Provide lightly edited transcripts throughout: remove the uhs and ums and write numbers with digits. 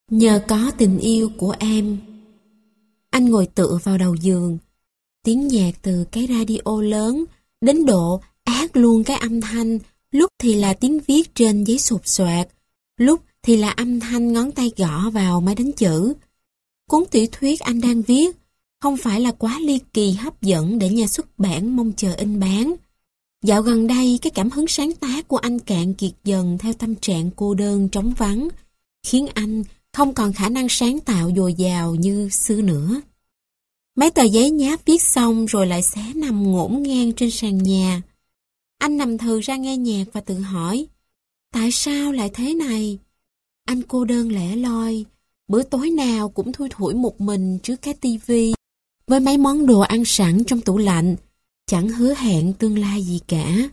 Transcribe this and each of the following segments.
Nhờ có tình yêu của em. Anh ngồi tựa vào đầu giường. Tiếng nhạc từ cái radio lớn đến độ át luôn cái âm thanh. Lúc thì là tiếng viết trên giấy sột soạt, lúc thì là âm thanh ngón tay gõ vào máy đánh chữ. Cuốn tiểu thuyết anh đang viết không phải là quá ly kỳ hấp dẫn để nhà xuất bản mong chờ in bán. Dạo gần đây, cái cảm hứng sáng tác của anh cạn kiệt dần theo tâm trạng cô đơn trống vắng, khiến anh không còn khả năng sáng tạo dồi dào như xưa nữa. Mấy tờ giấy nháp viết xong rồi lại xé nằm ngổn ngang trên sàn nhà. Anh nằm thừ ra nghe nhạc và tự hỏi, tại sao lại thế này? Anh cô đơn lẻ loi, bữa tối nào cũng thui thủi một mình trước cái tivi, với mấy món đồ ăn sẵn trong tủ lạnh, chẳng hứa hẹn tương lai gì cả.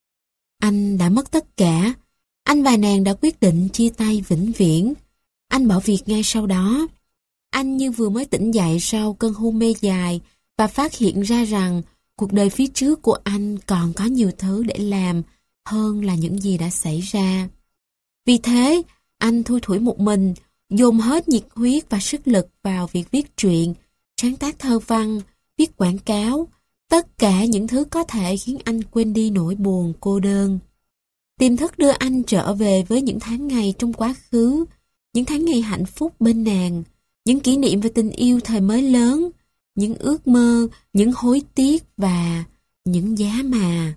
Anh đã mất tất cả. Anh và nàng đã quyết định chia tay vĩnh viễn. Anh bỏ việc ngay sau đó. Anh như vừa mới tỉnh dậy sau cơn hôn mê dài và phát hiện ra rằng cuộc đời phía trước của anh còn có nhiều thứ để làm hơn là những gì đã xảy ra. Vì thế, anh thui thủi một mình, dồn hết nhiệt huyết và sức lực vào việc viết truyện, sáng tác thơ văn, viết quảng cáo, tất cả những thứ có thể khiến anh quên đi nỗi buồn cô đơn. Tiềm thức đưa anh trở về với những tháng ngày trong quá khứ, những tháng ngày hạnh phúc bên nàng, những kỷ niệm về tình yêu thời mới lớn, những ước mơ, những hối tiếc và những giá mà.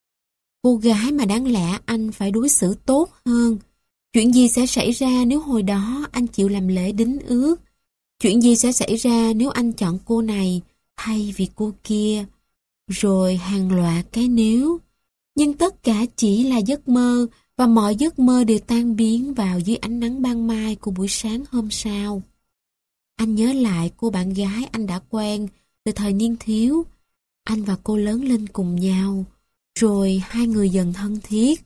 Cô gái mà đáng lẽ anh phải đối xử tốt hơn. Chuyện gì sẽ xảy ra nếu hồi đó anh chịu làm lễ đính ước? Chuyện gì sẽ xảy ra nếu anh chọn cô này thay vì cô kia? Rồi hàng loạt cái nếu. Nhưng tất cả chỉ là giấc mơ và mọi giấc mơ đều tan biến vào dưới ánh nắng ban mai của buổi sáng hôm sau. Anh nhớ lại cô bạn gái anh đã quen từ thời niên thiếu. Anh và cô lớn lên cùng nhau, rồi hai người dần thân thiết.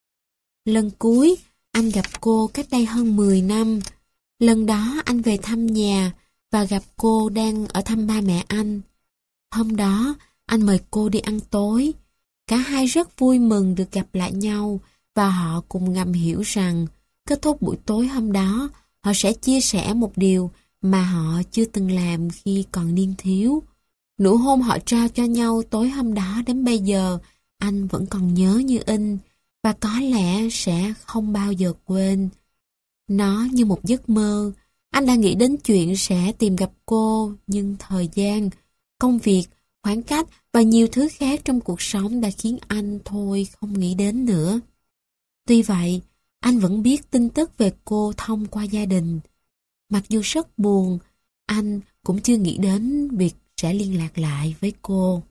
Lần cuối, anh gặp cô cách đây hơn 10 năm. Lần đó anh về thăm nhà và gặp cô đang ở thăm ba mẹ anh. Hôm đó, anh mời cô đi ăn tối. Cả hai rất vui mừng được gặp lại nhau và họ cùng ngầm hiểu rằng kết thúc buổi tối hôm đó, họ sẽ chia sẻ một điều mà họ chưa từng làm khi còn niên thiếu. Nụ hôn họ trao cho nhau tối hôm đó đến bây giờ, anh vẫn còn nhớ như in và có lẽ sẽ không bao giờ quên. Nó như một giấc mơ. Anh đã nghĩ đến chuyện sẽ tìm gặp cô, nhưng thời gian, công việc, khoảng cách và nhiều thứ khác trong cuộc sống đã khiến anh thôi không nghĩ đến nữa. Tuy vậy, anh vẫn biết tin tức về cô thông qua gia đình. Mặc dù rất buồn, anh cũng chưa nghĩ đến việc sẽ liên lạc lại với cô.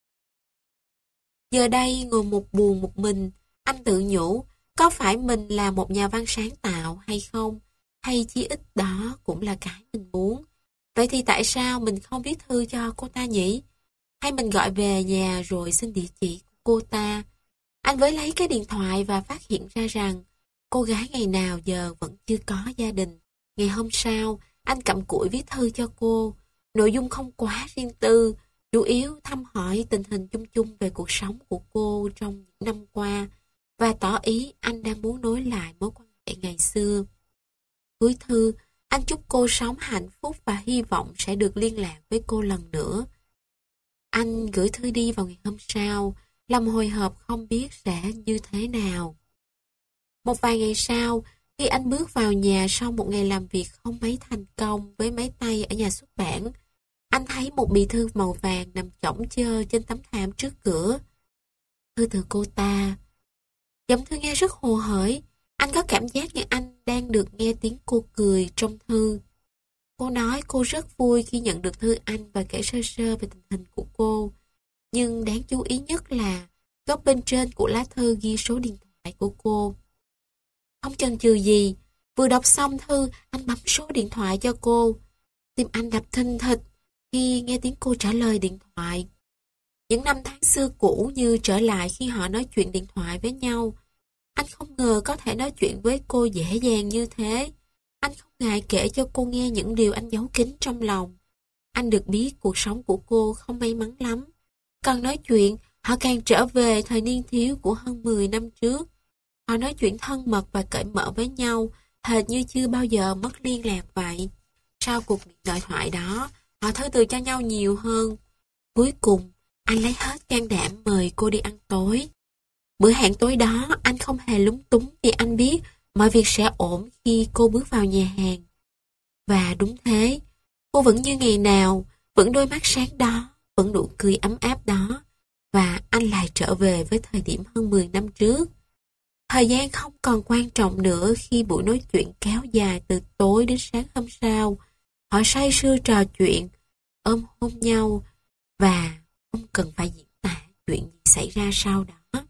Giờ đây ngồi một buồn một mình, anh tự nhủ, có phải mình là một nhà văn sáng tạo hay không? Hay chí ít đó cũng là cái mình muốn. Vậy thì tại sao mình không viết thư cho cô ta nhỉ? Hay mình gọi về nhà rồi xin địa chỉ của cô ta? Anh với lấy cái điện thoại và phát hiện ra rằng cô gái ngày nào giờ vẫn chưa có gia đình. Ngày hôm sau, anh cặm cụi viết thư cho cô. Nội dung không quá riêng tư, chủ yếu thăm hỏi tình hình chung chung về cuộc sống của cô trong những năm qua và tỏ ý anh đang muốn nối lại mối quan hệ ngày xưa. Cuối thư, anh chúc cô sống hạnh phúc và hy vọng sẽ được liên lạc với cô lần nữa. Anh gửi thư đi vào ngày hôm sau, lòng hồi hộp không biết sẽ như thế nào. Một vài ngày sau, khi anh bước vào nhà sau một ngày làm việc không mấy thành công với mấy tay ở nhà xuất bản, anh thấy một bì thư màu vàng nằm chõng chơ trên tấm thảm trước cửa. Thư từ cô ta. Giọng thư nghe rất hồ hởi. Anh có cảm giác như anh đang được nghe tiếng cô cười trong thư. Cô nói cô rất vui khi nhận được thư anh và kể sơ sơ về tình hình của cô. Nhưng đáng chú ý nhất là góc bên trên của lá thư ghi số điện thoại của cô. Không chần chừ gì, vừa đọc xong thư, anh bấm số điện thoại cho cô. Tim anh đập thình thịch khi nghe tiếng cô trả lời điện thoại. Những năm tháng xưa cũ như trở lại khi họ nói chuyện điện thoại với nhau. Anh không ngờ có thể nói chuyện với cô dễ dàng như thế. Anh không ngại kể cho cô nghe những điều anh giấu kín trong lòng. Anh được biết cuộc sống của cô không may mắn lắm. Càng nói chuyện, họ càng trở về thời niên thiếu của hơn 10 năm trước. Họ nói chuyện thân mật và cởi mở với nhau, hệt như chưa bao giờ mất liên lạc vậy. Sau cuộc điện thoại đó, họ thư từ cho nhau nhiều hơn. Cuối cùng, anh lấy hết can đảm mời cô đi ăn tối. Bữa hẹn tối đó, anh không hề lúng túng vì anh biết mọi việc sẽ ổn khi cô bước vào nhà hàng. Và đúng thế, cô vẫn như ngày nào, vẫn đôi mắt sáng đó, vẫn nụ cười ấm áp đó. Và anh lại trở về với thời điểm hơn 10 năm trước. Thời gian không còn quan trọng nữa khi buổi nói chuyện kéo dài từ tối đến sáng hôm sau. Họ say sưa trò chuyện, ôm hôn nhau và không cần phải diễn tả chuyện gì xảy ra sau đó.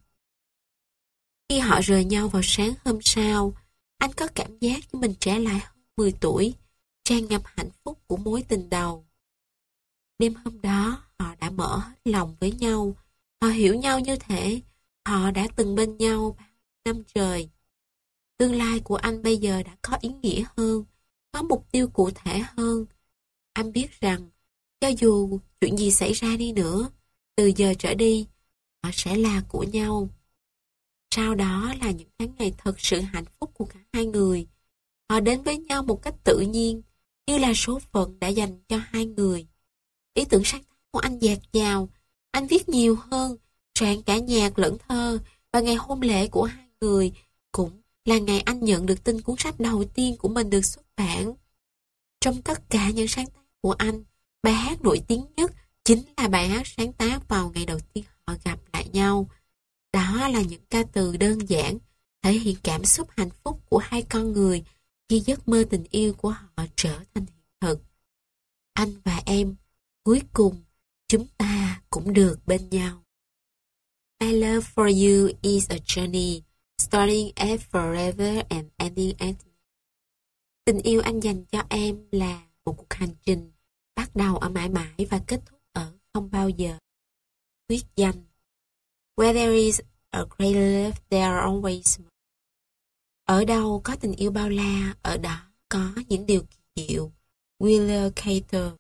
Khi họ rời nhau vào sáng hôm sau, anh có cảm giác như mình trẻ lại hơn 10 tuổi, tràn ngập hạnh phúc của mối tình đầu. Đêm hôm đó, họ đã mở hết lòng với nhau. Họ hiểu nhau như thể họ đã từng bên nhau bao năm trời. Tương lai của anh bây giờ đã có ý nghĩa hơn, có mục tiêu cụ thể hơn. Anh biết rằng, cho dù chuyện gì xảy ra đi nữa, từ giờ trở đi, họ sẽ là của nhau. Sau đó là những tháng ngày thật sự hạnh phúc của cả hai người. Họ đến với nhau một cách tự nhiên, như là số phận đã dành cho hai người. Ý tưởng sáng tác của anh dạt dào, anh viết nhiều hơn, soạn cả nhạc lẫn thơ, và ngày hôn lễ của hai người cũng là ngày anh nhận được tin cuốn sách đầu tiên của mình được xuất bản. Trong tất cả những sáng tác của anh, bài hát nổi tiếng nhất chính là bài hát sáng tác vào ngày đầu tiên họ gặp lại nhau. Đó là những ca từ đơn giản, thể hiện cảm xúc hạnh phúc của hai con người khi giấc mơ tình yêu của họ trở thành hiện thực. Anh và em, cuối cùng, chúng ta cũng được bên nhau. My love for you is a journey, starting at forever and ending at me. Tình yêu anh dành cho em là một cuộc hành trình, bắt đầu ở mãi mãi và kết thúc ở không bao giờ. Quyết danh. Where there is a great love, there are always more. Ở đâu có tình yêu bao la, ở đó có những điều kỳ diệu. Wheeler Carter.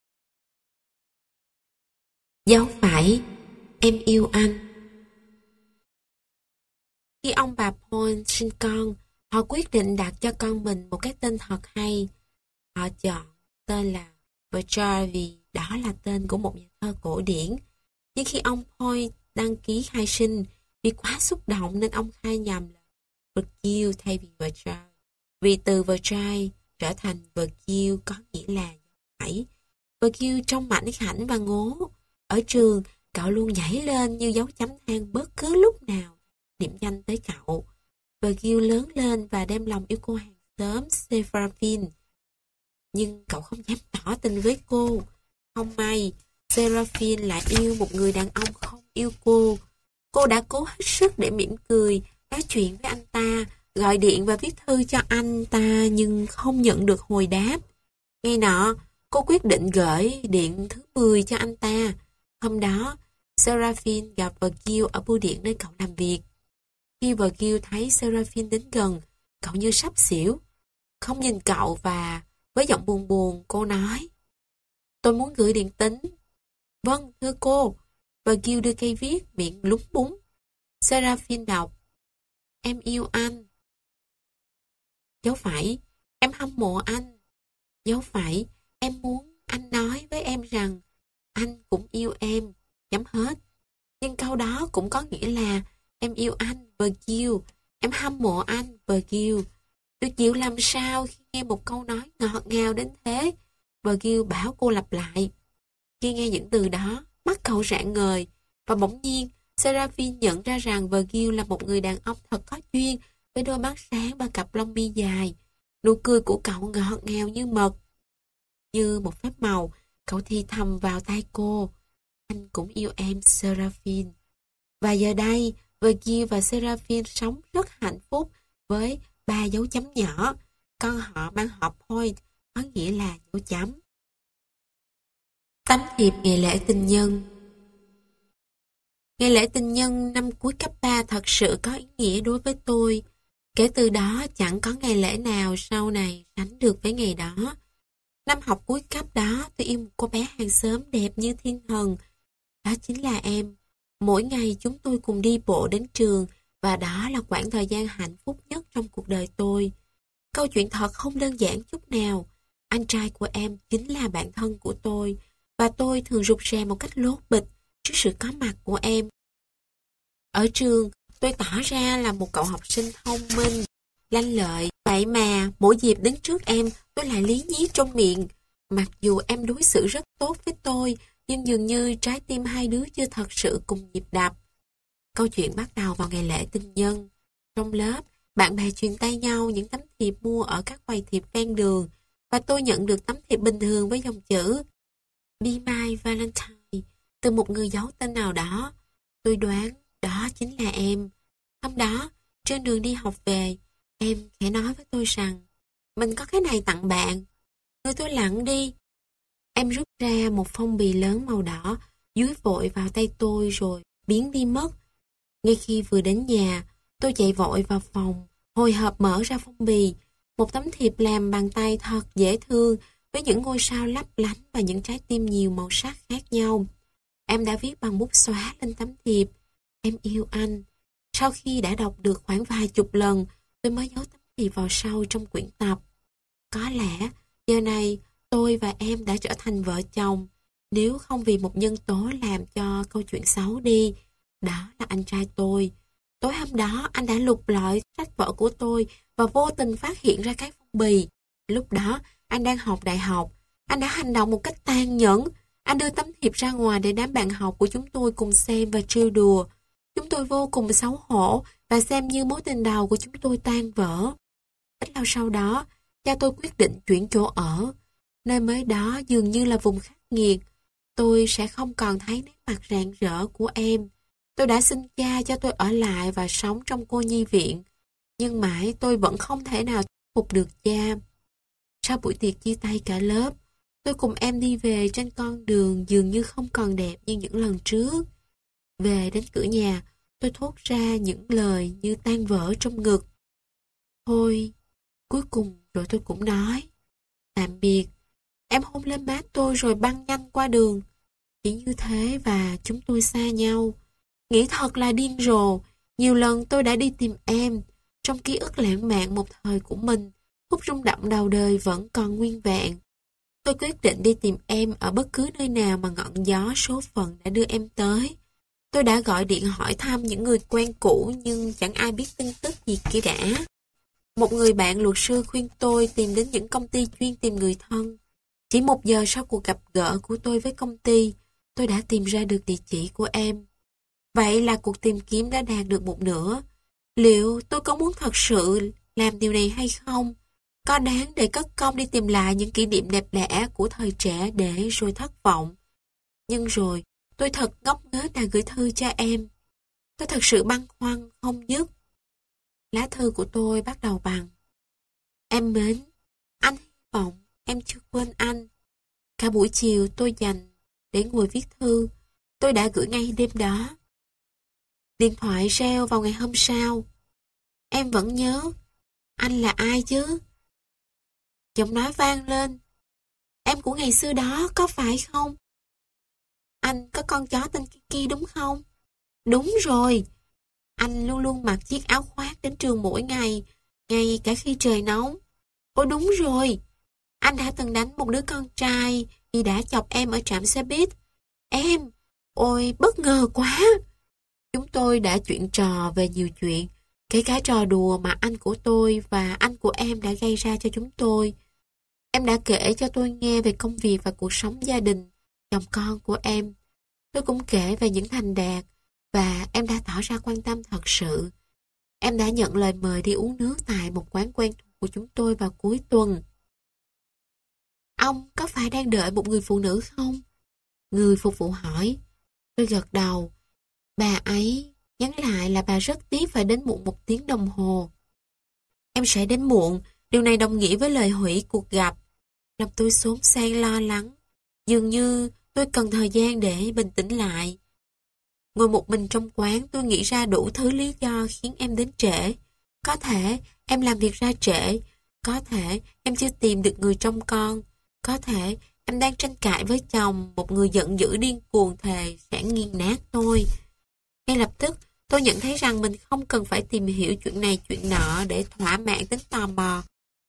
Dấu phải, em yêu anh. Khi ông bà Paul sinh con, họ quyết định đặt cho con mình một cái tên thật hay. Họ chọn tên là Virgil vì đó là tên của một nhà thơ cổ điển. Nhưng khi ông Paul đăng ký khai sinh, vì quá xúc động nên ông khai nhầm là Virgil thay vì Virgil. Vì từ Virgil trở thành Virgil có nghĩa là dấu phải. Virgil trông mảnh khảnh và ngố. Ở trường, cậu luôn nhảy lên như dấu chấm than bất cứ lúc nào điểm danh tới cậu. Virgil lớn lên và đem lòng yêu cô hàng xóm Seraphine. Nhưng cậu không dám tỏ tình với cô. Không may, Seraphine lại yêu một người đàn ông không yêu cô. Cô đã cố hết sức để mỉm cười, nói chuyện với anh ta, gọi điện và viết thư cho anh ta nhưng không nhận được hồi đáp. Ngày nọ, cô quyết định gửi điện thứ 10 cho anh ta. Hôm đó, Seraphine gặp Virgil ở bưu điện nơi cậu làm việc. Khi Virgil thấy Seraphine đến gần, cậu như sắp xỉu. Không nhìn cậu và với giọng buồn buồn, cô nói: "Tôi muốn gửi điện tín." "Vâng, thưa cô." Virgil đưa cây viết, miệng lúng búng. Seraphine đọc: "Em yêu anh." Dấu phẩy: "Em hâm mộ anh." Dấu phẩy: "Em muốn anh nói với em rằng anh cũng yêu em." Chấm hết. Nhưng câu đó cũng có nghĩa là em yêu anh, Virgil. Em hâm mộ anh, Virgil. Tôi chịu làm sao khi nghe một câu nói ngọt ngào đến thế? Virgil bảo cô lặp lại. Khi nghe những từ đó, mắt cậu rạng ngời. Và bỗng nhiên, Seraphine nhận ra rằng Virgil là một người đàn ông thật có duyên, với đôi mắt sáng và cặp lông mi dài. Nụ cười của cậu ngọt ngào như mật. Như một phép màu, cậu thì thầm vào tai cô: "Anh cũng yêu em, Seraphine." Và giờ đây, Virgil và Seraphine sống rất hạnh phúc với 3 dấu chấm nhỏ. Con họ mang họ Point, có nghĩa là dấu chấm. Tấm thiệp ngày lễ tình nhân. Ngày lễ tình nhân năm cuối cấp 3 thật sự có ý nghĩa đối với tôi. Kể từ đó chẳng có ngày lễ nào sau này sánh được với ngày đó. Năm học cuối cấp đó, tôi yêu một cô bé hàng xóm đẹp như thiên thần. Đó chính là em. Mỗi ngày chúng tôi cùng đi bộ đến trường và đó là quãng thời gian hạnh phúc nhất trong cuộc đời tôi. Câu chuyện thật không đơn giản chút nào. Anh trai của em chính là bạn thân của tôi, và tôi thường rụt rè một cách lố bịch trước sự có mặt của em. Ở trường, tôi tỏ ra là một cậu học sinh thông minh, lanh lợi. Vậy mà, mỗi dịp đứng trước em, tôi lại lý nhí trong miệng. Mặc dù em đối xử rất tốt với tôi, nhưng dường như trái tim hai đứa chưa thật sự cùng nhịp đập. Câu chuyện bắt đầu vào ngày lễ tình nhân. Trong lớp, bạn bè truyền tay nhau những tấm thiệp mua ở các quầy thiệp ven đường, và tôi nhận được tấm thiệp bình thường với dòng chữ Be My Valentine từ một người giấu tên nào đó. Tôi đoán đó chính là em. Hôm đó, trên đường đi học về, em khẽ nói với tôi rằng mình có cái này tặng bạn. Người tôi lặng đi. Em rút ra một phong bì lớn màu đỏ, dúi vội vào tay tôi rồi biến đi mất. Ngay khi vừa đến nhà, tôi chạy vội vào phòng, hồi hộp mở ra phong bì. Một tấm thiệp làm bằng tay thật dễ thương, với những ngôi sao lấp lánh và những trái tim nhiều màu sắc khác nhau. Em đã viết bằng bút xóa lên tấm thiệp: em yêu anh. Sau khi đã đọc được khoảng vài chục lần, tôi mới giấu tấm thiệp vào sau trong quyển tập. Có lẽ, giờ này, tôi và em đã trở thành vợ chồng, nếu không vì một nhân tố làm cho câu chuyện xấu đi. Đó là anh trai tôi. Tối hôm đó, anh đã lục lọi sách vở của tôi và vô tình phát hiện ra cái phong bì. Lúc đó, anh đang học đại học. Anh đã hành động một cách tàn nhẫn. Anh đưa tấm thiệp ra ngoài để đám bạn học của chúng tôi cùng xem và trêu đùa. Chúng tôi vô cùng xấu hổ và xem như mối tình đầu của chúng tôi tan vỡ. Ít lâu sau đó, cha tôi quyết định chuyển chỗ ở. Nơi mới đó dường như là vùng khắc nghiệt. Tôi sẽ không còn thấy nét mặt rạng rỡ của em. Tôi đã xin cha cho tôi ở lại và sống trong cô nhi viện. Nhưng mãi tôi vẫn không thể nào thuyết phục được cha. Sau buổi tiệc chia tay cả lớp, tôi cùng em đi về trên con đường dường như không còn đẹp như những lần trước. Về đến cửa nhà, tôi thốt ra những lời như tan vỡ trong ngực. Thôi, cuối cùng rồi tôi cũng nói tạm biệt. Em hôn lên má tôi rồi băng nhanh qua đường. Chỉ như thế và chúng tôi xa nhau. Nghĩ thật là điên rồ. Nhiều lần tôi đã đi tìm em. Trong ký ức lãng mạn một thời của mình, khúc rung động đầu đời vẫn còn nguyên vẹn. Tôi quyết định đi tìm em ở bất cứ nơi nào mà ngọn gió số phận đã đưa em tới. Tôi đã gọi điện hỏi thăm những người quen cũ nhưng chẳng ai biết tin tức gì kia đã. Một người bạn luật sư khuyên tôi tìm đến những công ty chuyên tìm người thân. Chỉ 1 giờ sau cuộc gặp gỡ của tôi với công ty, tôi đã tìm ra được địa chỉ của em. Vậy là cuộc tìm kiếm đã đạt được một nửa. Liệu tôi có muốn thật sự làm điều này hay không? Có đáng để cất công đi tìm lại những kỷ niệm đẹp đẽ của thời trẻ để rồi thất vọng? Nhưng rồi, tôi thật ngốc nghếch đã gửi thư cho em. Tôi thật sự băn khoăn không dứt. Lá thư của tôi bắt đầu bằng: em mến, anh hy vọng em chưa quên anh. Cả buổi chiều tôi dành để ngồi viết thư. Tôi đã gửi ngay đêm đó. Điện thoại reo vào ngày hôm sau. Em vẫn nhớ. Anh là ai chứ? Giọng nói vang lên. Em của ngày xưa đó có phải không? Anh có con chó tên Kiki đúng không? Đúng rồi. Anh luôn luôn mặc chiếc áo khoác đến trường mỗi ngày, ngay cả khi trời nóng. Ôi đúng rồi. Anh đã từng đánh một đứa con trai vì đã chọc em ở trạm xe buýt. Em, ôi bất ngờ quá. Chúng tôi đã chuyện trò về nhiều chuyện, kể cả trò đùa mà anh của tôi và anh của em đã gây ra cho chúng tôi. Em đã kể cho tôi nghe về công việc và cuộc sống gia đình, chồng con của em. Tôi cũng kể về những thành đạt và em đã tỏ ra quan tâm thật sự. Em đã nhận lời mời đi uống nước tại một quán quen thuộc của chúng tôi vào cuối tuần. Ông có phải đang đợi một người phụ nữ không? Người phục vụ hỏi. Tôi gật đầu. Bà ấy nhắn lại là bà rất tiếc phải đến muộn 1 tiếng đồng hồ. Em sẽ đến muộn, điều này đồng nghĩa với lời hủy cuộc gặp. Lòng tôi xốn sang lo lắng. Dường như tôi cần thời gian để bình tĩnh lại. Ngồi một mình trong quán, tôi nghĩ ra đủ thứ lý do khiến em đến trễ. Có thể em làm việc ra trễ. Có thể em chưa tìm được người trông con. Có thể em đang tranh cãi với chồng, một người giận dữ điên cuồng thề sẽ nghiền nát tôi. Ngay lập tức, tôi nhận thấy rằng mình không cần phải tìm hiểu chuyện này chuyện nọ để thỏa mãn tính tò mò.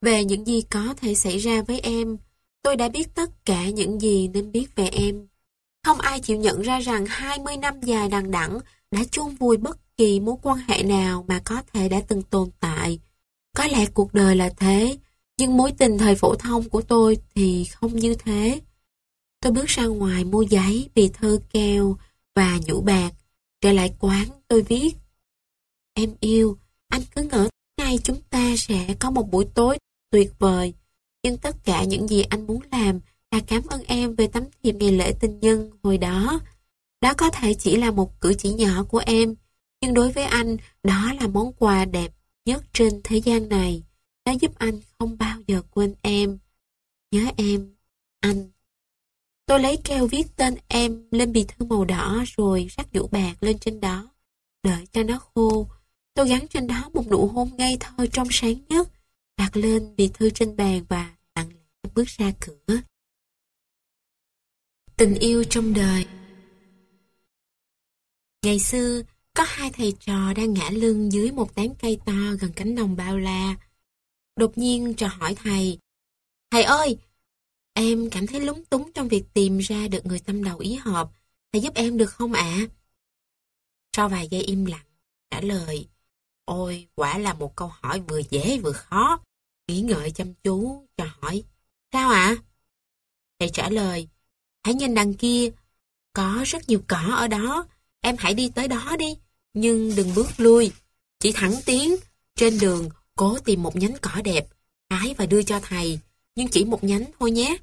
về những gì có thể xảy ra với em. Tôi đã biết tất cả những gì nên biết về em. Không ai chịu nhận ra rằng 20 năm dài đằng đẵng đã chôn vùi bất kỳ mối quan hệ nào mà có thể đã từng tồn tại. Có lẽ cuộc đời là thế, nhưng mối tình thời phổ thông của tôi thì không như thế. Tôi bước ra ngoài mua giấy, bì thư keo và nhũ bạc. Trở lại quán, tôi viết: Em yêu, anh cứ ngỡ nay chúng ta sẽ có một buổi tối tuyệt vời. Nhưng tất cả những gì anh muốn làm là cảm ơn em về tấm thiệp ngày lễ tình nhân hồi đó. Đó có thể chỉ là một cử chỉ nhỏ của em, nhưng đối với anh, đó là món quà đẹp nhất trên thế gian này. Nó giúp anh không bao giờ quên em. Nhớ em, anh. Tôi lấy keo viết tên em lên bì thư màu đỏ rồi rắc nhũ bạc lên trên đó. Đợi cho nó khô, tôi gắn trên đó một nụ hôn ngây thơ trong sáng nhất, đặt lên bì thư trên bàn và lặng lẽ bước ra cửa. Tình yêu trong đời. Ngày xưa, có hai thầy trò đang ngả lưng dưới một tán cây to gần cánh đồng bao la. Đột nhiên trò hỏi thầy: Thầy ơi, em cảm thấy lúng túng trong việc tìm ra được người tâm đầu ý hợp. Thầy giúp em được không ạ? Sau vài giây im lặng, trả lời: Ôi, quả là một câu hỏi vừa dễ vừa khó. Nghĩ ngợi chăm chú, trò hỏi: Sao ạ? Thầy trả lời: Hãy nhìn đằng kia, có rất nhiều cỏ ở đó. Em hãy đi tới đó đi, nhưng đừng bước lui. Chỉ thẳng tiến. Trên đường, cố tìm một nhánh cỏ đẹp, hái và đưa cho thầy, nhưng chỉ một nhánh thôi nhé.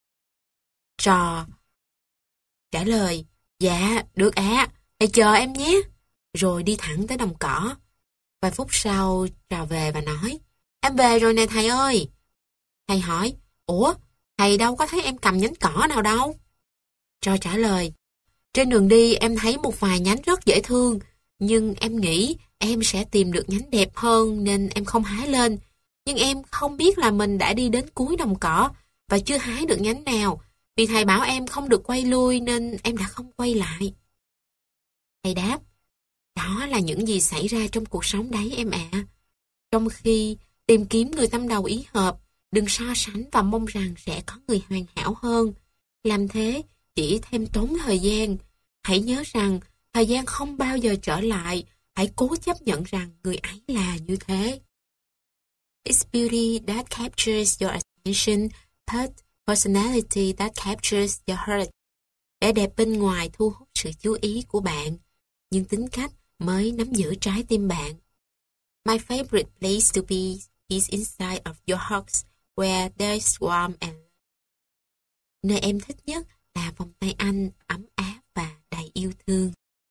Trò trả lời: Dạ, được ạ, thầy chờ em nhé. Rồi đi thẳng tới đồng cỏ. Vài phút sau, Trò về và nói: Em về rồi nè thầy ơi. Thầy hỏi: Ủa, thầy đâu có thấy em cầm nhánh cỏ nào đâu? Trò trả lời: Trên đường đi em thấy một vài nhánh rất dễ thương, nhưng em nghĩ em sẽ tìm được nhánh đẹp hơn nên em không hái lên. Nhưng em không biết là mình đã đi đến cuối đồng cỏ và chưa hái được nhánh nào. Vì thầy bảo em không được quay lui nên em đã không quay lại. Thầy đáp: Đó là những gì xảy ra trong cuộc sống đấy em ạ. Trong khi tìm kiếm người tâm đầu ý hợp, đừng so sánh và mong rằng sẽ có người hoàn hảo hơn. Làm thế chỉ thêm tốn thời gian. Hãy nhớ rằng thời gian không bao giờ trở lại. Hãy cố chấp nhận rằng người ấy là như thế. It's beauty that captures your attention, but personality that captures your heart. Vẻ đẹp bên ngoài thu hút sự chú ý của bạn, nhưng tính cách mới nắm giữ trái tim bạn. My favorite place to be is inside of your heart, where there's warmth and love. Nơi em thích nhất là vòng tay anh, ấm áp và đầy yêu thương.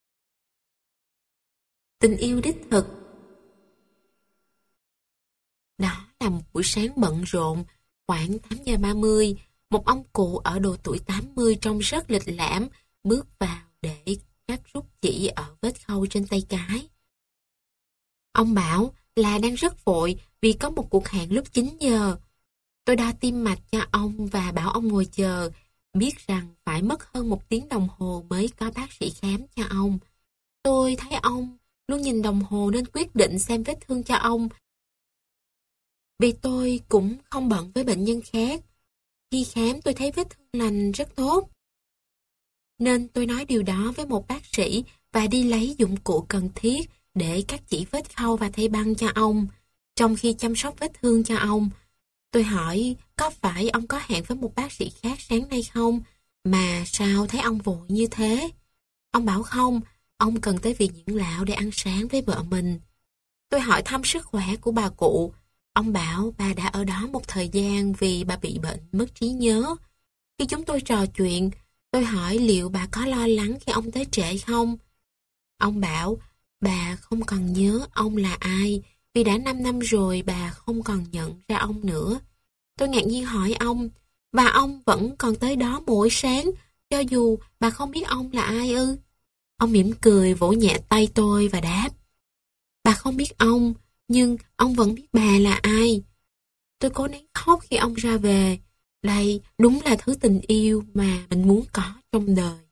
Tình yêu đích thực. Đó là một buổi sáng bận rộn, khoảng 8:30, một ông cụ ở độ tuổi 80 trông rất lịch lãm bước vào để cắt rút chỉ ở vết khâu trên tay cái. Ông bảo là đang rất vội vì có một cuộc hẹn lúc 9 giờ. Tôi đo tim mạch cho ông và bảo ông ngồi chờ, biết rằng phải mất hơn 1 tiếng đồng hồ mới có bác sĩ khám cho ông. Tôi thấy ông luôn nhìn đồng hồ nên quyết định xem vết thương cho ông. Vì tôi cũng không bận với bệnh nhân khác. Khi khám tôi thấy vết thương lành rất tốt. Nên tôi nói điều đó với một bác sĩ và đi lấy dụng cụ cần thiết để cắt chỉ vết khâu và thay băng cho ông. Trong khi chăm sóc vết thương cho ông, tôi hỏi có phải ông có hẹn với một bác sĩ khác sáng nay không? Mà sao thấy ông vội như thế? Ông bảo không, ông cần tới Viện Dưỡng Lão để ăn sáng với vợ mình. Tôi hỏi thăm sức khỏe của bà cụ. Ông bảo bà đã ở đó một thời gian vì bà bị bệnh mất trí nhớ. Khi chúng tôi trò chuyện, tôi hỏi liệu bà có lo lắng khi ông tới trễ không? Ông bảo bà không còn nhớ ông là ai vì đã 5 năm rồi bà không còn nhận ra ông nữa. Tôi ngạc nhiên hỏi ông, và ông vẫn còn tới đó mỗi sáng cho dù bà không biết ông là ai ư? Ông mỉm cười vỗ nhẹ tay tôi và đáp, bà không biết ông, nhưng ông vẫn biết bà là ai. Tôi cố nén khóc khi ông ra về. Đây đúng là thứ tình yêu mà mình muốn có trong đời.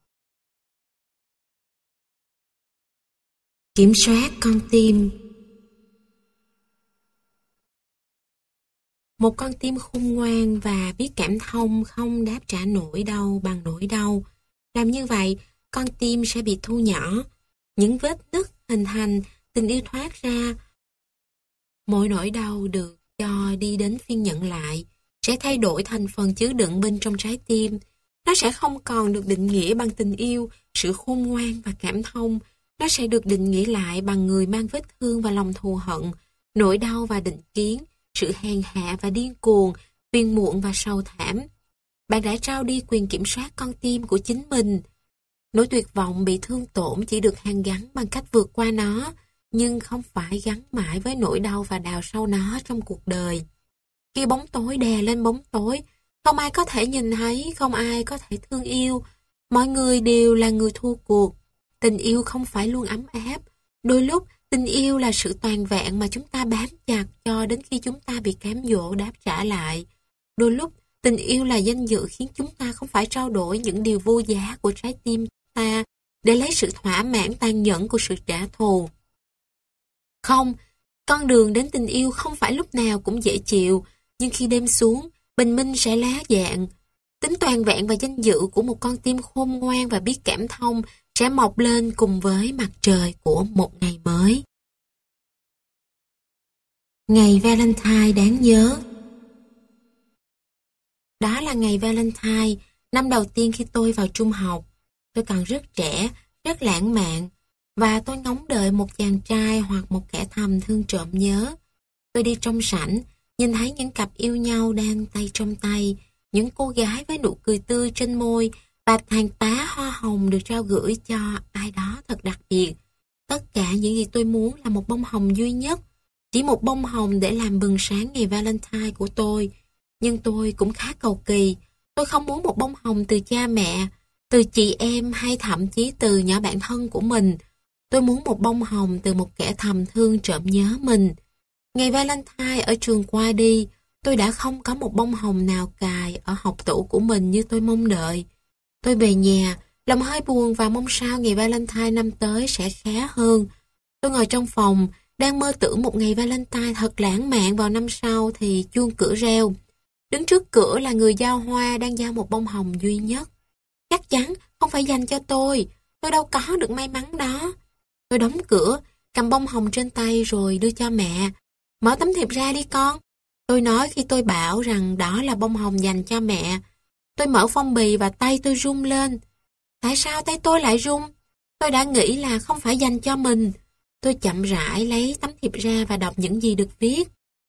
Kiểm soát con tim. Một con tim khôn ngoan và biết cảm thông không đáp trả nỗi đau bằng nỗi đau. Làm như vậy, con tim sẽ bị thu nhỏ. Những vết nứt hình thành, tình yêu thoát ra. Mỗi nỗi đau được cho đi đến phiên nhận lại, sẽ thay đổi thành phần chứa đựng bên trong trái tim. Nó sẽ không còn được định nghĩa bằng tình yêu, sự khôn ngoan và cảm thông. Nó sẽ được định nghĩa lại bằng người mang vết thương và lòng thù hận, nỗi đau và định kiến, sự hèn hạ và điên cuồng, phiền muộn và sầu thảm. Bạn đã trao đi quyền kiểm soát con tim của chính mình. Nỗi tuyệt vọng bị thương tổn chỉ được hàn gắn bằng cách vượt qua nó, nhưng không phải gắn mãi với nỗi đau và đào sâu nó trong cuộc đời. Khi bóng tối đè lên bóng tối, không ai có thể nhìn thấy, không ai có thể thương yêu. Mọi người đều là người thua cuộc. Tình yêu không phải luôn ấm áp. Đôi lúc, tình yêu là sự toàn vẹn mà chúng ta bám chặt cho đến khi chúng ta bị cám dỗ đáp trả lại. Đôi lúc, tình yêu là danh dự khiến chúng ta không phải trao đổi những điều vô giá của trái tim ta để lấy sự thỏa mãn tàn nhẫn của sự trả thù. Không, con đường đến tình yêu không phải lúc nào cũng dễ chịu, nhưng khi đêm xuống, bình minh sẽ lá dạng. Tính toàn vẹn và danh dự của một con tim khôn ngoan và biết cảm thông sẽ mọc lên cùng với mặt trời của một ngày mới. Ngày Valentine đáng nhớ. Đó là ngày Valentine, năm đầu tiên khi tôi vào trung học. Tôi còn rất trẻ, rất lãng mạn, và tôi ngóng đợi một chàng trai hoặc một kẻ thầm thương trộm nhớ. Tôi đi trong sảnh, nhìn thấy những cặp yêu nhau đang tay trong tay, những cô gái với nụ cười tươi trên môi và hàng tá hoa hồng được trao gửi cho ai đó thật đặc biệt. Tất cả những gì tôi muốn là một bông hồng duy nhất, chỉ một bông hồng để làm bừng sáng ngày Valentine của tôi. Nhưng tôi cũng khá cầu kỳ. Tôi không muốn một bông hồng từ cha mẹ, từ chị em hay thậm chí từ nhỏ bạn thân của mình. Tôi muốn một bông hồng từ một kẻ thầm thương trộm nhớ mình. Ngày Valentine ở trường qua đi, tôi đã không có một bông hồng nào cài ở hộc tủ của mình như tôi mong đợi. Tôi về nhà, lòng hơi buồn và mong sao ngày Valentine năm tới sẽ khá hơn. Tôi ngồi trong phòng, đang mơ tưởng một ngày Valentine thật lãng mạn vào năm sau thì chuông cửa reo. Đứng trước cửa là người giao hoa đang giao một bông hồng duy nhất. Chắc chắn không phải dành cho tôi đâu có được may mắn đó. Tôi đóng cửa, cầm bông hồng trên tay rồi đưa cho mẹ. Mở tấm thiệp ra đi con. Tôi nói khi tôi bảo rằng đó là bông hồng dành cho mẹ. Tôi mở phong bì và tay tôi run lên. Tại sao tay tôi lại run? Tôi đã nghĩ là không phải dành cho mình. Tôi chậm rãi lấy tấm thiệp ra và đọc những gì được viết.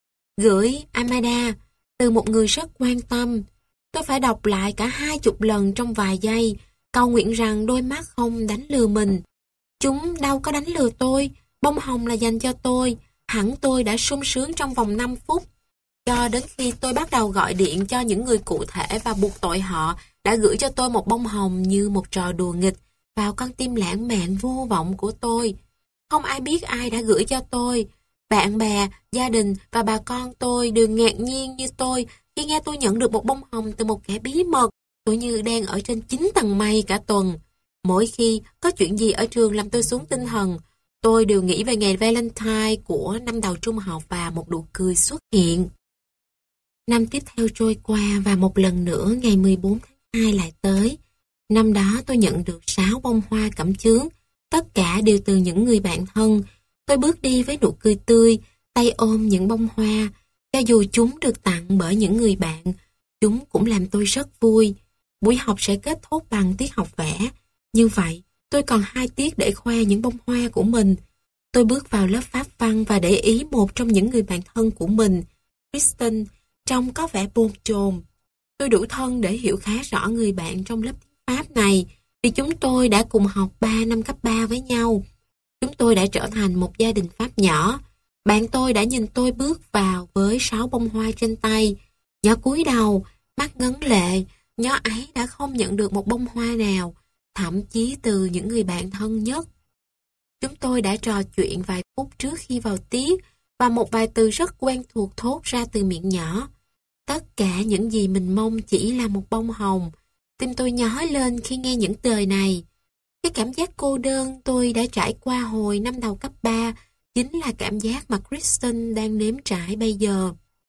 Gửi Amada, từ một người rất quan tâm. Tôi phải đọc lại cả 20 lần trong vài giây, cầu nguyện rằng đôi mắt không đánh lừa mình. Chúng đâu có đánh lừa tôi, bông hồng là dành cho tôi. Hẳn tôi đã sung sướng trong vòng 5 phút. Cho đến khi tôi bắt đầu gọi điện cho những người cụ thể và buộc tội họ đã gửi cho tôi một bông hồng như một trò đùa nghịch vào con tim lãng mạn vô vọng của tôi. Không ai biết ai đã gửi cho tôi. Bạn bè, gia đình và bà con tôi đều ngạc nhiên như tôi khi nghe tôi nhận được một bông hồng từ một kẻ bí mật. Tôi như đang ở trên 9 tầng mây cả tuần. Mỗi khi có chuyện gì ở trường làm tôi xuống tinh thần, tôi đều nghĩ về ngày Valentine của năm đầu trung học và một nụ cười xuất hiện. Năm tiếp theo trôi qua và một lần nữa ngày 14 tháng 2 lại tới. Năm đó tôi nhận được 6 bông hoa cẩm chướng, tất cả đều từ những người bạn thân. Tôi bước đi với nụ cười tươi, tay ôm những bông hoa. Cho dù chúng được tặng bởi những người bạn, chúng cũng làm tôi rất vui. Buổi học sẽ kết thúc bằng tiết học vẽ. Như vậy, tôi còn 2 tiết để khoe những bông hoa của mình. Tôi bước vào lớp Pháp văn và để ý một trong những người bạn thân của mình, Kristen, trông có vẻ bồn chồn. Tôi đủ thân để hiểu khá rõ người bạn trong lớp tiếng Pháp này, vì chúng tôi đã cùng học 3 năm cấp 3 với nhau. Chúng tôi đã trở thành một gia đình Pháp nhỏ. Bạn tôi đã nhìn tôi bước vào với 6 bông hoa trên tay. Nhỏ cúi đầu, mắt ngấn lệ, nhỏ ấy đã không nhận được một bông hoa nào, thậm chí từ những người bạn thân nhất. Chúng tôi đã trò chuyện vài phút trước khi vào tiết, và một vài từ rất quen thuộc thốt ra từ miệng nhỏ. Tất cả những gì mình mong chỉ là một bông hồng. Tim tôi nhói lên khi nghe những lời này. Cái cảm giác cô đơn tôi đã trải qua hồi năm đầu cấp 3 chính là cảm giác mà Kristen đang nếm trải bây giờ.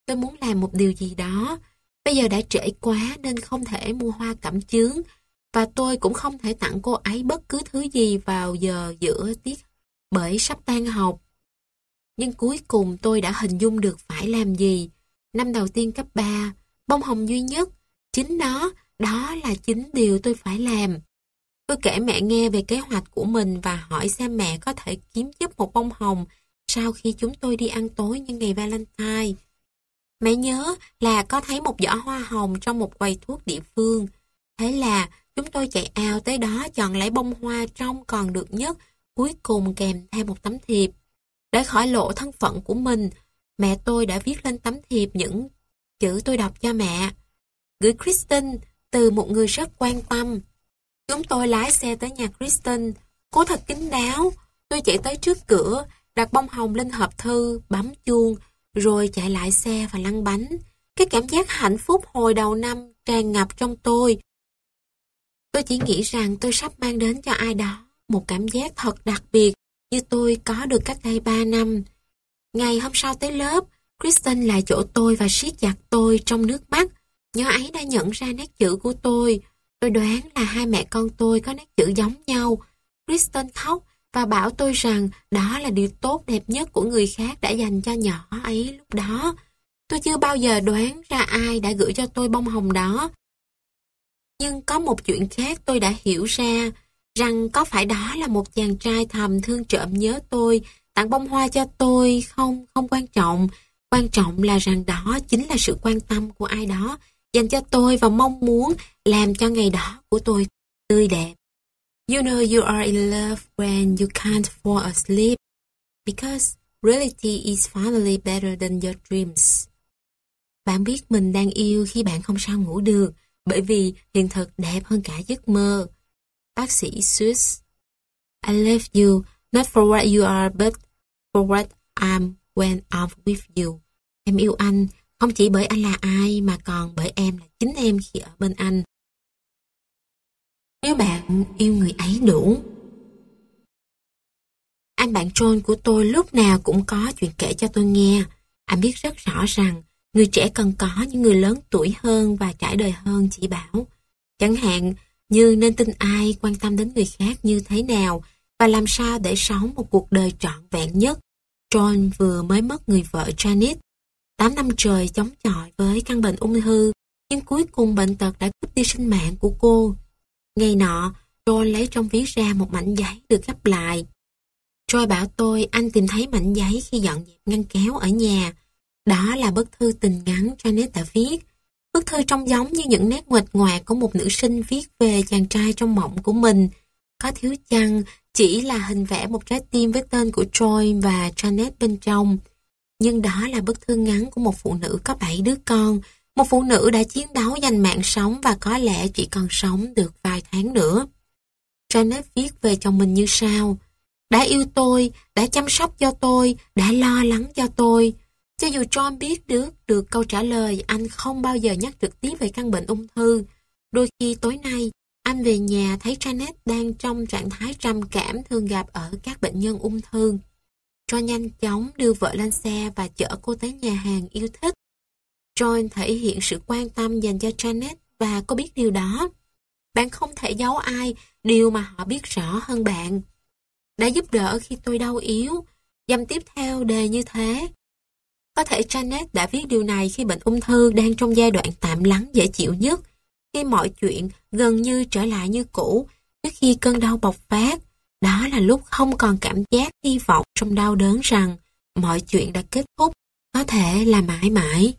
Tôi muốn làm một điều gì đó. Bây giờ đã trễ quá nên không thể mua hoa cẩm chướng, và tôi cũng không thể tặng cô ấy bất cứ thứ gì vào giờ giữa tiết bởi sắp tan học. Nhưng cuối cùng tôi đã hình dung được phải làm gì. Năm đầu tiên cấp 3, bông hồng duy nhất, chính nó, đó là chính điều tôi phải làm. Tôi kể mẹ nghe về kế hoạch của mình và hỏi xem mẹ có thể kiếm giúp một bông hồng sau khi chúng tôi đi ăn tối nhân ngày Valentine. Mẹ nhớ là có thấy một giỏ hoa hồng trong một quầy thuốc địa phương. Thế là chúng tôi chạy ào tới đó chọn lấy bông hoa trông còn được nhất, cuối cùng kèm theo một tấm thiệp. Để khỏi lộ thân phận của mình, mẹ tôi đã viết lên tấm thiệp những chữ tôi đọc cho mẹ. Gửi Kristen từ một người rất quan tâm. Chúng tôi lái xe tới nhà Kristen. Cô thật kín đáo. Tôi chạy tới trước cửa, đặt bông hồng lên hộp thư, bấm chuông, rồi chạy lại xe và lăn bánh. Cái cảm giác hạnh phúc hồi đầu năm tràn ngập trong tôi. Tôi chỉ nghĩ rằng tôi sắp mang đến cho ai đó một cảm giác thật đặc biệt như tôi có được cách đây 3 năm. Ngày hôm sau tới lớp, Kristen lại chỗ tôi và siết chặt tôi trong nước mắt. Nhớ ấy đã nhận ra nét chữ của tôi. Tôi đoán là hai mẹ con tôi có nét chữ giống nhau. Kristen khóc và bảo tôi rằng đó là điều tốt đẹp nhất của người khác đã dành cho nhỏ ấy lúc đó. Tôi chưa bao giờ đoán ra ai đã gửi cho tôi bông hồng đó. Nhưng có một chuyện khác tôi đã hiểu ra, rằng có phải đó là một chàng trai thầm thương trộm nhớ tôi, tặng bông hoa cho tôi không quan trọng. Quan trọng là rằng đó chính là sự quan tâm của ai đó dành cho tôi và mong muốn làm cho ngày đó của tôi tươi đẹp. You know you are in love when you can't fall asleep, because reality is finally better than your dreams. Bạn biết mình đang yêu khi bạn không sao ngủ được, bởi vì hiện thực đẹp hơn cả giấc mơ. Bác sĩ Seuss. I love you, not for what you are, but for what I'm when I'm with you. Em yêu anh, không chỉ bởi anh là ai, mà còn bởi em là chính em khi ở bên anh. Nếu bạn yêu người ấy đủ. Anh bạn John của tôi lúc nào cũng có chuyện kể cho tôi nghe. Anh biết rất rõ rằng người trẻ cần có những người lớn tuổi hơn và trải đời hơn chỉ bảo. Chẳng hạn như nên tin ai, quan tâm đến người khác như thế nào và làm sao để sống một cuộc đời trọn vẹn nhất. John vừa mới mất người vợ Janet. 8 năm trời chống chọi với căn bệnh ung thư, nhưng cuối cùng bệnh tật đã cướp đi sinh mạng của cô. Ngày nọ, John lấy trong ví ra một mảnh giấy được gấp lại. Joy bảo tôi anh tìm thấy mảnh giấy khi dọn dẹp ngăn kéo ở nhà. Đó là bức thư tình ngắn Janet đã viết. Bức thư trông giống như những nét nguệch ngoạc của một nữ sinh viết về chàng trai trong mộng của mình. Có thiếu chăng chỉ là hình vẽ một trái tim với tên của Joy và Janet bên trong. Nhưng đó là bức thư ngắn của một phụ nữ có 7 đứa con, một phụ nữ đã chiến đấu giành mạng sống và có lẽ chỉ còn sống được vài tháng nữa. Janet viết về chồng mình như sau: đã yêu tôi, đã chăm sóc cho tôi, đã lo lắng cho tôi. Cho dù John biết được câu trả lời, anh không bao giờ nhắc trực tiếp về căn bệnh ung thư. Đôi khi tối nay, anh về nhà thấy Janet đang trong trạng thái trầm cảm thường gặp ở các bệnh nhân ung thư. John nhanh chóng đưa vợ lên xe và chở cô tới nhà hàng yêu thích. John thể hiện sự quan tâm dành cho Janet và cô biết điều đó. Bạn không thể giấu ai điều mà họ biết rõ hơn bạn. Đã giúp đỡ khi tôi đau yếu. Dăm tiếp theo đề như thế. Có thể Janet đã viết điều này khi bệnh ung thư đang trong giai đoạn tạm lắng dễ chịu nhất, khi mọi chuyện gần như trở lại như cũ, trước khi cơn đau bộc phát. Đó là lúc không còn cảm giác hy vọng trong đau đớn rằng mọi chuyện đã kết thúc, có thể là mãi mãi.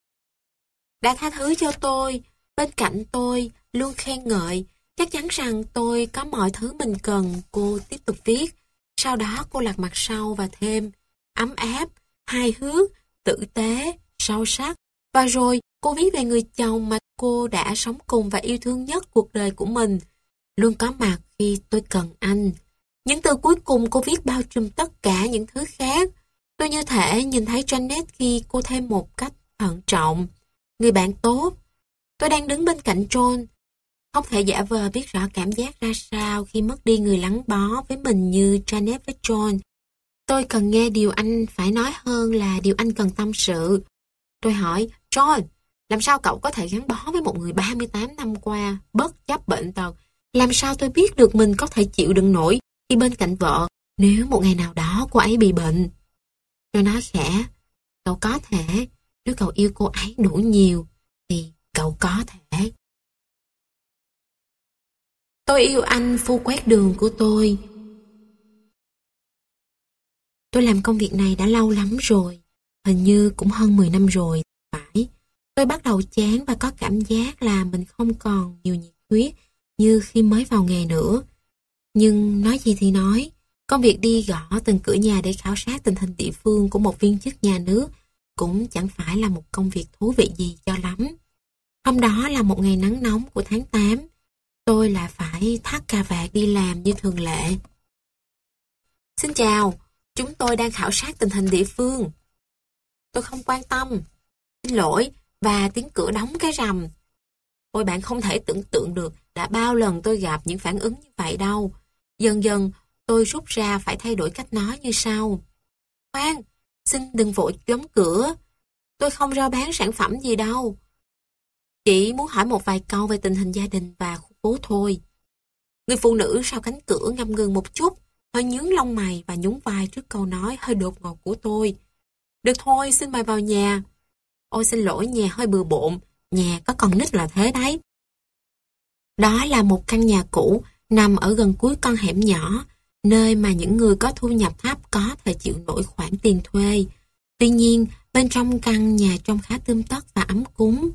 Đã tha thứ cho tôi, bên cạnh tôi, luôn khen ngợi, chắc chắn rằng tôi có mọi thứ mình cần, cô tiếp tục viết. Sau đó cô lật mặt sau và thêm, ấm áp, hài hước, tử tế, sâu sắc. Và rồi cô viết về người chồng mà cô đã sống cùng và yêu thương nhất cuộc đời của mình, luôn có mặt khi tôi cần anh. Những từ cuối cùng cô viết bao trùm tất cả những thứ khác. Tôi như thể nhìn thấy Janet khi cô thêm một cách thận trọng. Người bạn tốt. Tôi đang đứng bên cạnh John. Không thể giả vờ biết rõ cảm giác ra sao khi mất đi người gắn bó với mình như Janet với John. Tôi cần nghe điều anh phải nói hơn là điều anh cần tâm sự. Tôi hỏi, John, làm sao cậu có thể gắn bó với một người 38 năm qua, bất chấp bệnh tật? Làm sao tôi biết được mình có thể chịu đựng nổi khi bên cạnh vợ nếu một ngày nào đó cô ấy bị bệnh? Tôi nói khẽ, cậu có thể, nếu cậu yêu cô ấy đủ nhiều, thì cậu có thể. Tôi yêu anh phu quét đường của tôi. Tôi làm công việc này đã lâu lắm rồi, hình như cũng hơn 10 năm rồi, phải. Tôi bắt đầu chán và có cảm giác là mình không còn nhiều nhiệt huyết như khi mới vào nghề nữa. Nhưng nói gì thì nói, công việc đi gõ từng cửa nhà để khảo sát tình hình địa phương của một viên chức nhà nước cũng chẳng phải là một công việc thú vị gì cho lắm. Hôm đó là một ngày nắng nóng của tháng 8, tôi lại phải thắt cà vạt đi làm như thường lệ. Xin chào, chúng tôi đang khảo sát tình hình địa phương. Tôi không quan tâm. Xin lỗi, và tiếng cửa đóng cái rầm. Ôi, bạn không thể tưởng tượng được đã bao lần tôi gặp những phản ứng như vậy đâu. Dần dần, tôi rút ra phải thay đổi cách nói như sau. Khoan, xin đừng vội đóng cửa. Tôi không rao bán sản phẩm gì đâu. Chỉ muốn hỏi một vài câu về tình hình gia đình và khu phố thôi. Người phụ nữ sau cánh cửa ngập ngừng một chút, hơi nhướng lông mày và nhún vai trước câu nói hơi đột ngột của tôi. Được thôi, xin mời vào nhà. Ôi xin lỗi, nhà hơi bừa bộn, nhà có con nít là thế đấy. Đó là một căn nhà cũ nằm ở gần cuối con hẻm nhỏ, nơi mà những người có thu nhập thấp có thể chịu nổi khoản tiền thuê. Tuy nhiên, bên trong căn nhà trông khá tươm tất và ấm cúng.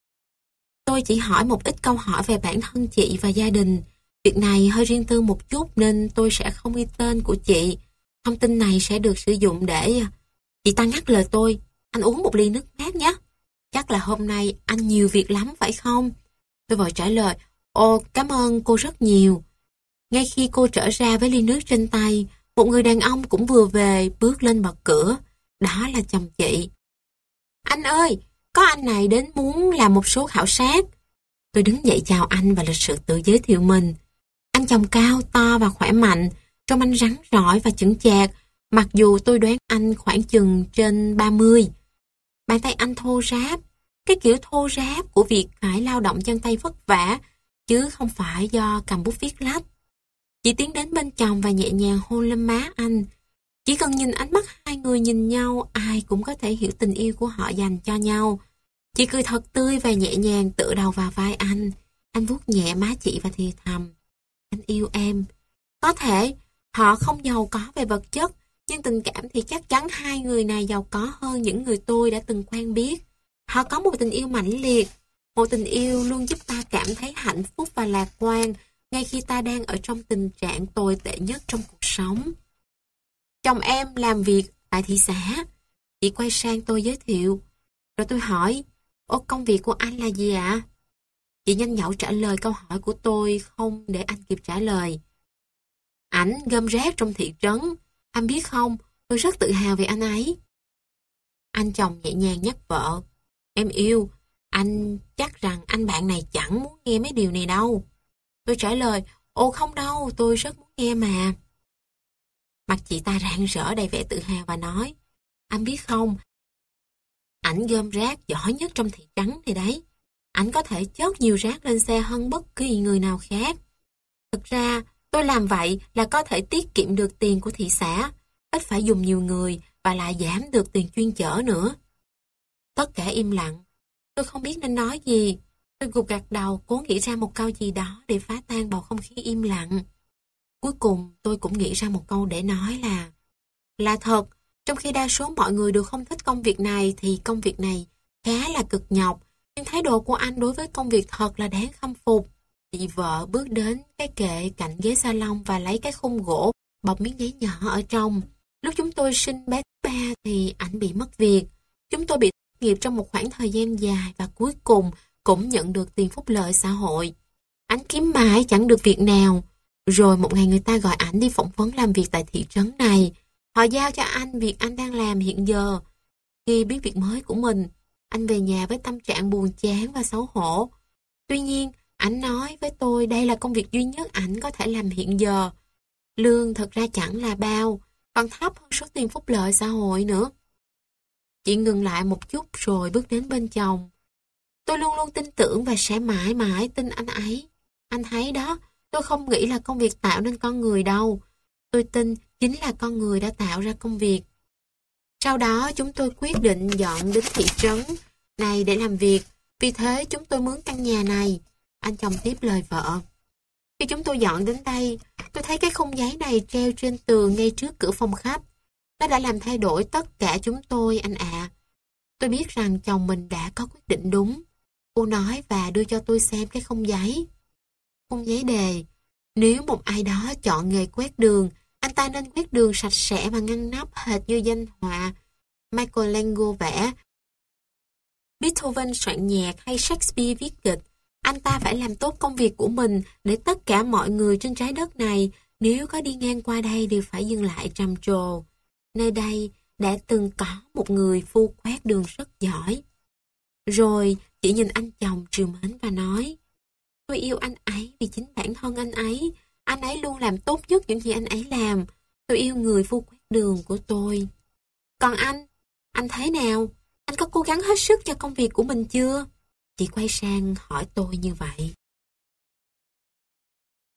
Tôi chỉ hỏi một ít câu hỏi về bản thân chị và gia đình. Việc này hơi riêng tư một chút nên tôi sẽ không ghi tên của chị. Thông tin này sẽ được sử dụng để... Chị ta ngắt lời tôi. Anh uống một ly nước mát nhé. Chắc là hôm nay anh nhiều việc lắm phải không? Tôi vội trả lời. Ồ, cảm ơn cô rất nhiều. Ngay khi cô trở ra với ly nước trên tay, một người đàn ông cũng vừa về bước lên bật cửa. Đó là chồng chị. Anh ơi, có anh này đến muốn làm một số khảo sát. Tôi đứng dậy chào anh và lịch sự tự giới thiệu mình. Anh chồng cao, to và khỏe mạnh, trông anh rắn rỏi và chững chạc, mặc dù tôi đoán anh khoảng chừng trên 30. Bàn tay anh thô ráp, cái kiểu thô ráp của việc phải lao động chân tay vất vả, chứ không phải do cầm bút viết lách. Chị tiến đến bên chồng và nhẹ nhàng hôn lên má anh. Chỉ cần nhìn ánh mắt hai người nhìn nhau, ai cũng có thể hiểu tình yêu của họ dành cho nhau. Chị cười thật tươi và nhẹ nhàng tựa đầu vào vai anh. Anh vuốt nhẹ má chị và thì thầm. Anh yêu em. Có thể họ không giàu có về vật chất, nhưng tình cảm thì chắc chắn hai người này giàu có hơn những người tôi đã từng quen biết. Họ có một tình yêu mãnh liệt, một tình yêu luôn giúp ta cảm thấy hạnh phúc và lạc quan, ngay khi ta đang ở trong tình trạng tồi tệ nhất trong cuộc sống. Chồng em làm việc tại thị xã. Chị quay sang tôi giới thiệu. Rồi tôi hỏi, ô, công việc của anh là gì ạ? Chị nhanh nhảu trả lời câu hỏi của tôi không để anh kịp trả lời. Ảnh gom rác trong thị trấn. Anh biết không, tôi rất tự hào về anh ấy. Anh chồng nhẹ nhàng nhắc vợ. Em yêu, anh chắc rằng anh bạn này chẳng muốn nghe mấy điều này đâu. Tôi trả lời, ồ không đâu, tôi rất muốn nghe mà. Mặt chị ta rạng rỡ đầy vẻ tự hào và nói, anh biết không, ảnh gom rác giỏi nhất trong thị trấn này đấy. Ảnh có thể chất nhiều rác lên xe hơn bất kỳ người nào khác. Thực ra, tôi làm vậy là có thể tiết kiệm được tiền của thị xã, ít phải dùng nhiều người và lại giảm được tiền chuyên chở nữa. Tất cả im lặng. Tôi không biết nên nói gì. Tôi gục gặt đầu cố nghĩ ra một câu gì đó để phá tan bầu không khí im lặng. Cuối cùng tôi cũng nghĩ ra một câu để nói là thật, trong khi đa số mọi người đều không thích công việc này thì công việc này khá là cực nhọc, nhưng thái độ của anh đối với công việc thật là đáng khâm phục. Chị vợ bước đến cái kệ cạnh ghế salon và lấy cái khung gỗ bọc miếng giấy nhỏ ở trong. Lúc chúng tôi sinh bé thứ 3 thì ảnh bị mất việc. Chúng tôi bị thất nghiệp trong một khoảng thời gian dài và cuối cùng cũng nhận được tiền phúc lợi xã hội. Ảnh kiếm mãi chẳng được việc nào. Rồi một ngày người ta gọi ảnh đi phỏng vấn làm việc tại thị trấn này. Họ giao cho anh việc anh đang làm hiện giờ. Khi biết việc mới của mình, anh về nhà với tâm trạng buồn chán và xấu hổ. Tuy nhiên, ảnh nói với tôi đây là công việc duy nhất ảnh có thể làm hiện giờ. Lương thật ra chẳng là bao, còn thấp hơn số tiền phúc lợi xã hội nữa. Chị ngừng lại một chút rồi bước đến bên chồng. Tôi luôn luôn tin tưởng và sẽ mãi mãi tin anh ấy. Anh thấy đó, tôi không nghĩ là công việc tạo nên con người đâu. Tôi tin chính là con người đã tạo ra công việc. Sau đó chúng tôi quyết định dọn đến thị trấn này để làm việc. Vì thế chúng tôi mướn căn nhà này. Anh chồng tiếp lời vợ. Khi chúng tôi dọn đến đây, tôi thấy cái khung giấy này treo trên tường ngay trước cửa phòng khách. Nó đã làm thay đổi tất cả chúng tôi, anh ạ. Tôi biết rằng chồng mình đã có quyết định đúng. Cô nói và đưa cho tôi xem cái khung giấy. Khung giấy đề, nếu một ai đó chọn nghề quét đường, anh ta nên quét đường sạch sẽ và ngăn nắp hệt như danh họa Michelangelo vẽ. Beethoven soạn nhạc hay Shakespeare viết kịch. Anh ta phải làm tốt công việc của mình để tất cả mọi người trên trái đất này, nếu có đi ngang qua đây đều phải dừng lại trầm trồ. Nơi đây đã từng có một người phu quét đường rất giỏi. Rồi chị nhìn anh chồng trìu mến và nói, tôi yêu anh ấy vì chính bản thân anh ấy luôn làm tốt nhất những gì anh ấy làm. Tôi yêu người phu quét đường của tôi. Còn anh thấy nào? Anh có cố gắng hết sức cho công việc của mình chưa? Chị quay sang hỏi tôi như vậy.